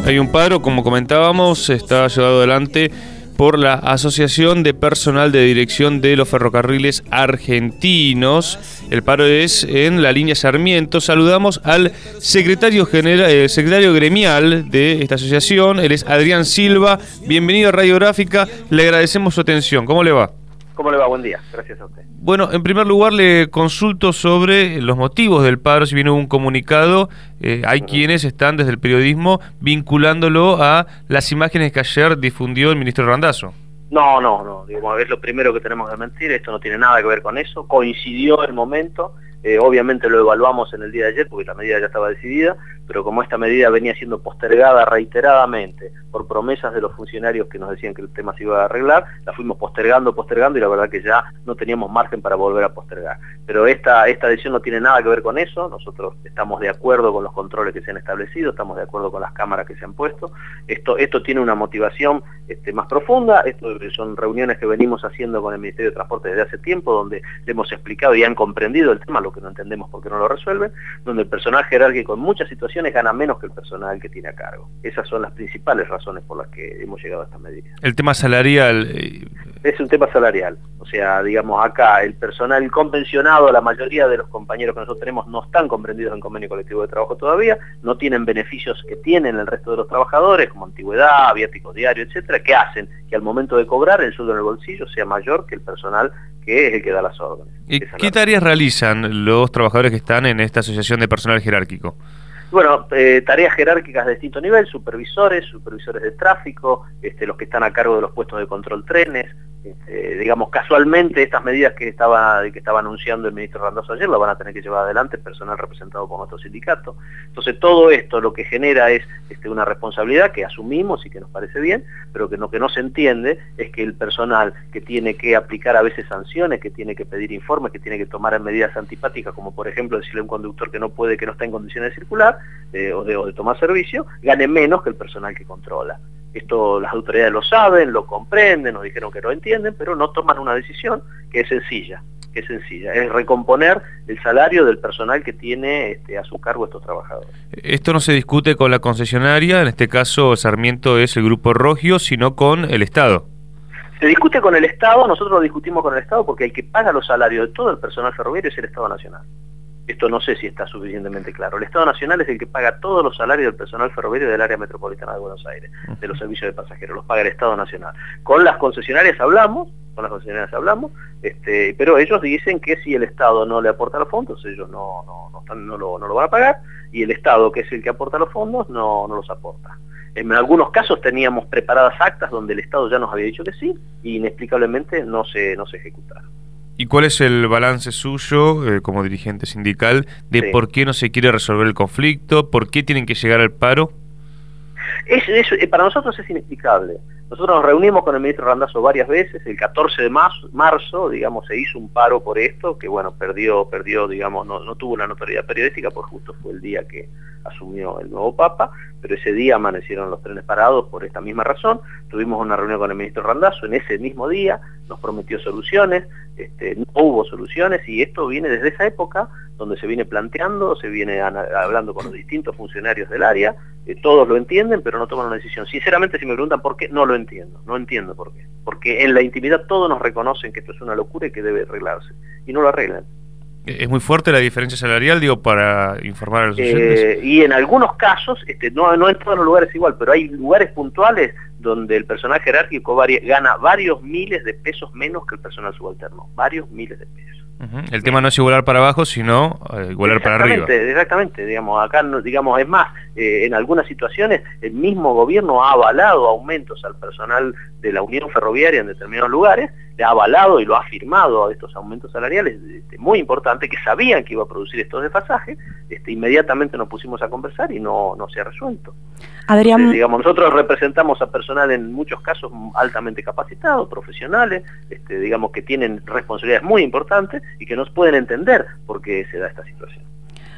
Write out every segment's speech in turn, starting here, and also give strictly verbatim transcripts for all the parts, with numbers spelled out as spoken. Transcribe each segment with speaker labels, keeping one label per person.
Speaker 1: Hay un paro, como comentábamos, está llevado adelante por la Asociación de Personal de Dirección de los Ferrocarriles Argentinos. El paro es en la línea Sarmiento. Saludamos al secretario general, eh, secretario gremial de esta asociación. Él es Adrián Silva. Bienvenido a Radiográfica. Le agradecemos su atención. ¿Cómo le va?
Speaker 2: ¿Cómo le va? Buen día. Gracias a usted.
Speaker 1: Bueno, en primer lugar le consulto sobre los motivos del paro. Si bien hubo un comunicado, eh, hay uh-huh. quienes están desde el periodismo vinculándolo a las imágenes que ayer difundió el ministro Randazzo.
Speaker 2: No, no, no. Digamos, es lo primero que tenemos que mentir. Esto no tiene nada que ver con eso. Coincidió el momento. Eh, obviamente lo evaluamos en el día de ayer porque la medida ya estaba decidida, pero como esta medida venía siendo postergada reiteradamente por promesas de los funcionarios que nos decían que el tema se iba a arreglar, la fuimos postergando, postergando y la verdad que ya no teníamos margen para volver a postergar. Pero esta, esta decisión no tiene nada que ver con eso. Nosotros estamos de acuerdo con los controles que se han establecido, estamos de acuerdo con las cámaras que se han puesto. Esto, esto tiene una motivación este, más profunda. Esto son reuniones que venimos haciendo con el Ministerio de Transporte desde hace tiempo, donde le hemos explicado y han comprendido el tema, lo que no entendemos por qué no lo resuelven, donde el personal jerárquico en muchas situaciones gana menos que el personal que tiene a cargo. Esas son las principales razones por las que hemos llegado a estas medidas.
Speaker 1: El tema salarial... Eh...
Speaker 2: Es un tema salarial, o sea, digamos, acá el personal convencionado, la mayoría de los compañeros que nosotros tenemos no están comprendidos en convenio colectivo de trabajo todavía, no tienen beneficios que tienen el resto de los trabajadores, como antigüedad, viáticos diarios, etcétera, que hacen que al momento de cobrar el sueldo en el bolsillo sea mayor que el personal que es el que da las órdenes.
Speaker 1: ¿Y qué tareas realizan los trabajadores que están en esta asociación de personal jerárquico?
Speaker 2: Bueno, eh, tareas jerárquicas de distinto nivel, supervisores, supervisores de tráfico, este, los que están a cargo de los puestos de control trenes. Este, digamos, casualmente estas medidas que estaba, que estaba anunciando el ministro Randazzo ayer las van a tener que llevar adelante personal representado por nuestro sindicato. Entonces todo esto lo que genera es este, una responsabilidad que asumimos y que nos parece bien, pero que lo que no se entiende es que el personal que tiene que aplicar a veces sanciones, que tiene que pedir informes, que tiene que tomar medidas antipáticas, como por ejemplo decirle a un conductor que no puede, que no está en condiciones de circular eh, o, de, o de tomar servicio, gane menos que el personal que controla. Esto las autoridades lo saben, lo comprenden, nos dijeron que lo entienden, pero no toman una decisión que es sencilla, que es sencilla, es recomponer el salario del personal que tiene este, a su cargo estos trabajadores.
Speaker 1: Esto no se discute con la concesionaria, en este caso Sarmiento es el Grupo Rogio, sino con el Estado.
Speaker 2: Se discute con el Estado, nosotros lo discutimos con el Estado porque el que paga los salarios de todo el personal ferroviario es el Estado Nacional. Esto no sé si está suficientemente claro. El Estado Nacional es el que paga todos los salarios del personal ferroviario del área metropolitana de Buenos Aires, de los servicios de pasajeros, los paga el Estado Nacional. Con las concesionarias hablamos, con las concesionarias hablamos, este, pero ellos dicen que si el Estado no le aporta los fondos, ellos no, no, no, están, no, lo, no lo van a pagar, y el Estado, que es el que aporta los fondos, no, no los aporta. En algunos casos teníamos preparadas actas donde el Estado ya nos había dicho que sí, y inexplicablemente no se, no se ejecutaron.
Speaker 1: ¿Y cuál es el balance suyo eh, como dirigente sindical de sí. por qué no se quiere resolver el conflicto? ¿Por qué tienen que llegar al paro?
Speaker 2: Es, es, para nosotros es inexplicable. Nosotros nos reunimos con el ministro Randazzo varias veces. El catorce de marzo, digamos, se hizo un paro por esto, que bueno, perdió, perdió, digamos, no, no tuvo una notoriedad periodística, porque justo fue el día que asumió el nuevo Papa, pero ese día amanecieron los trenes parados por esta misma razón. Tuvimos una reunión con el ministro Randazzo en ese mismo día, nos prometió soluciones, este, no hubo soluciones, y esto viene desde esa época, donde se viene planteando, se viene hablando con los distintos funcionarios del área, eh, todos lo entienden, pero no toman una decisión. Sinceramente, si me preguntan por qué, no lo entiendo, no entiendo por qué. Porque en la intimidad todos nos reconocen que esto es una locura y que debe arreglarse, y no lo arreglan.
Speaker 1: ¿Es muy fuerte la diferencia salarial, digo, para informar a los oyentes?
Speaker 2: Eh, y en algunos casos, este, no, no en todos los lugares igual, pero hay lugares puntuales donde el personal jerárquico varia, gana varios miles de pesos menos que el personal subalterno, varios miles de pesos.
Speaker 1: Uh-huh. El Bien. tema no es igualar para abajo, sino eh, igualar para arriba.
Speaker 2: Exactamente, digamos, acá, digamos, es más, eh, en algunas situaciones el mismo gobierno ha avalado aumentos al personal de la Unión Ferroviaria en determinados lugares, le ha avalado y lo ha firmado a estos aumentos salariales este, muy importantes, que sabían que iba a producir estos desfasajes, este, inmediatamente nos pusimos a conversar y no, no se ha resuelto.
Speaker 3: Adrián...
Speaker 2: Entonces, digamos, nosotros representamos a personal en muchos casos altamente capacitados, profesionales, este, digamos que tienen responsabilidades muy importantes y que no pueden entender por qué se da esta situación.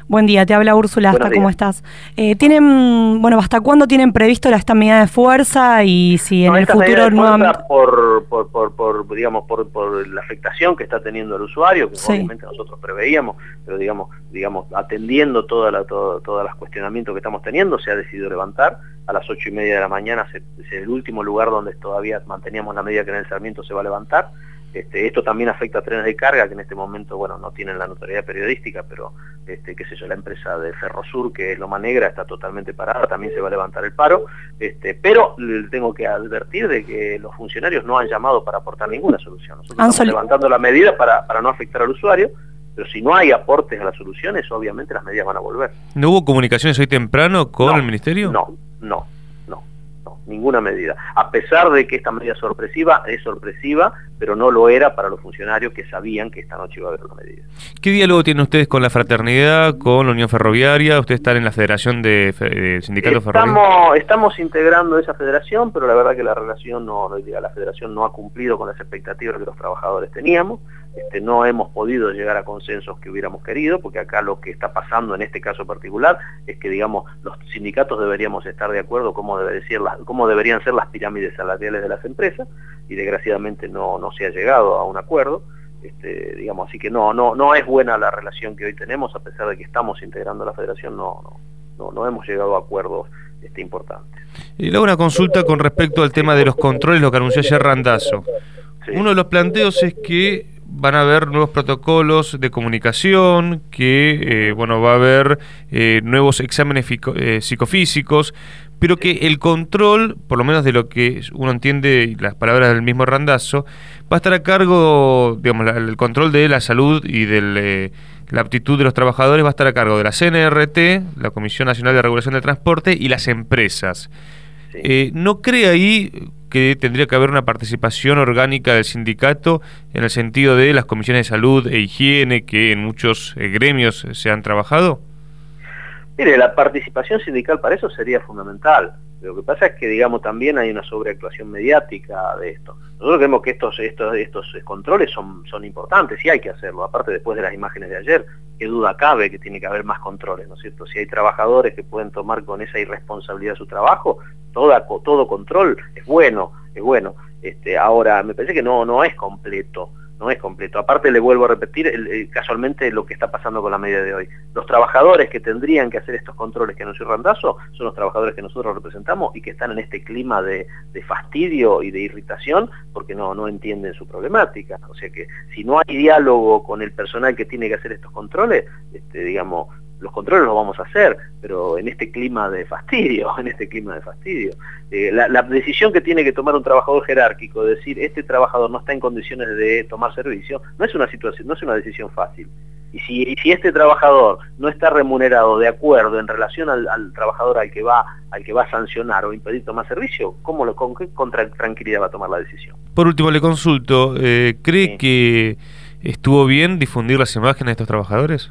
Speaker 3: Buen día, te habla Úrsula, hasta ¿cómo estás? Eh, ¿Tienen, bueno, hasta cuándo tienen previsto esta medida de fuerza y si en
Speaker 2: no,
Speaker 3: el futuro nuevamente...
Speaker 2: Por, por, por, por, digamos, por, por la afectación que está teniendo el usuario, que sí. obviamente nosotros preveíamos, pero digamos, digamos atendiendo toda la, todo, todos los cuestionamientos que estamos teniendo, se ha decidido levantar. A las ocho y media de la mañana se, es el último lugar donde todavía manteníamos la medida que en el Sarmiento se va a levantar. Este, esto también afecta a trenes de carga que en este momento, bueno, no tienen la notoriedad periodística, pero, este, qué sé yo, la empresa de Ferrosur, que es Loma Negra, está totalmente parada, también se va a levantar el paro, este, pero le tengo que advertir de que los funcionarios no han llamado para aportar ninguna solución. Nosotros estamos sol... levantando la medida para, para no afectar al usuario, pero si no hay aportes a las soluciones, obviamente las medidas van a volver.
Speaker 1: ¿No hubo comunicaciones hoy temprano con
Speaker 2: no,
Speaker 1: el Ministerio?
Speaker 2: No, no, no, no, ninguna medida. A pesar de que esta medida sorpresiva es sorpresiva, pero no lo era para los funcionarios que sabían que esta noche iba a haber una medida.
Speaker 1: ¿Qué diálogo tienen ustedes con la Fraternidad, con la Unión Ferroviaria? ¿Ustedes están en la Federación de, de Sindicatos Ferroviarios?
Speaker 2: Estamos integrando esa federación, pero la verdad que la relación no, la federación no ha cumplido con las expectativas que los trabajadores teníamos. Este, no hemos podido llegar a consensos que hubiéramos querido, porque acá lo que está pasando en este caso particular es que, digamos, los sindicatos deberíamos estar de acuerdo cómo, debe ser la, cómo deberían ser las pirámides salariales de las empresas, y desgraciadamente no, no se ha llegado a un acuerdo. Este, digamos, así que no, no, no es buena la relación que hoy tenemos, a pesar de que estamos integrando la federación, no, no, no, no hemos llegado a acuerdos este, importantes.
Speaker 1: Y luego una consulta con respecto al tema de los controles, lo que anunció ayer Randazzo. Sí. Uno de los planteos es que van a haber nuevos protocolos de comunicación, que eh, bueno, va a haber eh, nuevos exámenes eh, psicofísicos, pero que el control, por lo menos de lo que uno entiende, las palabras del mismo Randazzo, va a estar a cargo, digamos, la, el control de la salud y de eh, la aptitud de los trabajadores va a estar a cargo de la C N R T, la Comisión Nacional de Regulación del Transporte, y las empresas. Sí. Eh, ¿No cree ahí que tendría que haber una participación orgánica del sindicato en el sentido de las comisiones de salud e higiene que en muchos eh, gremios se han trabajado?
Speaker 2: Mire, la participación sindical para eso sería fundamental. Lo que pasa es que, digamos, también hay una sobreactuación mediática de esto. Nosotros creemos que estos, estos, estos controles son, son importantes y hay que hacerlo. Aparte, después de las imágenes de ayer, qué duda cabe que tiene que haber más controles, ¿no es cierto? Si hay trabajadores que pueden tomar con esa irresponsabilidad su trabajo, toda, todo control es bueno, es bueno. Este, ahora, me parece que no, no es completo. No es completo. Aparte, le vuelvo a repetir el, el, casualmente lo que está pasando con la medida de hoy. Los trabajadores que tendrían que hacer estos controles que anunció Randazzo son los trabajadores que nosotros representamos y que están en este clima de, de fastidio y de irritación porque no, no entienden su problemática. O sea que si no hay diálogo con el personal que tiene que hacer estos controles, este, digamos, los controles los vamos a hacer, pero en este clima de fastidio, en este clima de fastidio. Eh, la, la decisión que tiene que tomar un trabajador jerárquico, de decir, este trabajador no está en condiciones de tomar servicio, no es una situación, no es una decisión fácil. Y si, y si este trabajador no está remunerado de acuerdo en relación al, al trabajador al que va al que va a sancionar o impedir tomar servicio, ¿cómo lo, con qué contra, tranquilidad va a tomar la decisión?
Speaker 1: Por último, le consulto, eh, ¿cree
Speaker 2: sí.
Speaker 1: que estuvo bien difundir las imágenes de estos trabajadores?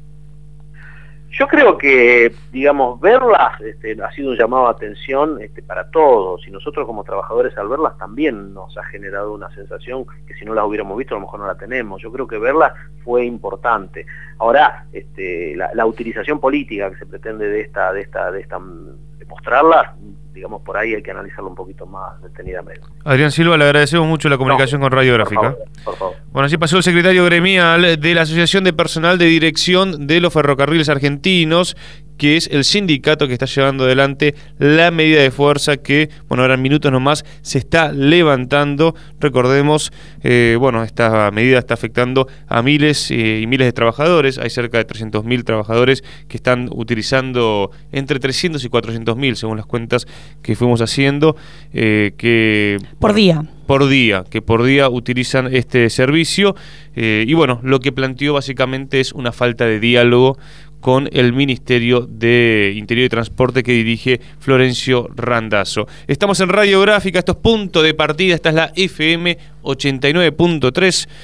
Speaker 2: Yo creo que, digamos, verlas este, ha sido un llamado de atención este, para todos, y nosotros como trabajadores al verlas también nos ha generado una sensación que si no las hubiéramos visto a lo mejor no la tenemos. Yo creo que verlas fue importante. Ahora, este, la, la utilización política que se pretende de esta, de esta, de esta, de mostrarlas, digamos, por ahí hay que analizarlo un poquito más detenidamente.
Speaker 1: Adrián Silva, le agradecemos mucho la comunicación no, con Radiográfica.
Speaker 2: Por favor, por favor.
Speaker 1: Bueno, así pasó el secretario gremial de la Asociación de Personal de Dirección de los Ferrocarriles Argentinos, que es el sindicato que está llevando adelante la medida de fuerza que, bueno, ahora en minutos nomás se está levantando. Recordemos, eh, bueno, esta medida está afectando a miles eh, y miles de trabajadores. Hay cerca de trescientos mil trabajadores que están utilizando entre trescientos y cuatrocientos mil, según las cuentas que fuimos haciendo, eh, que...
Speaker 3: Por día.
Speaker 1: por día, que por día utilizan este servicio, eh, y bueno, lo que planteó básicamente es una falta de diálogo con el Ministerio de Interior y Transporte que dirige Florencio Randazzo. Estamos en Radiográfica, esto es Punto de Partida, esta es la F M ochenta y nueve punto tres.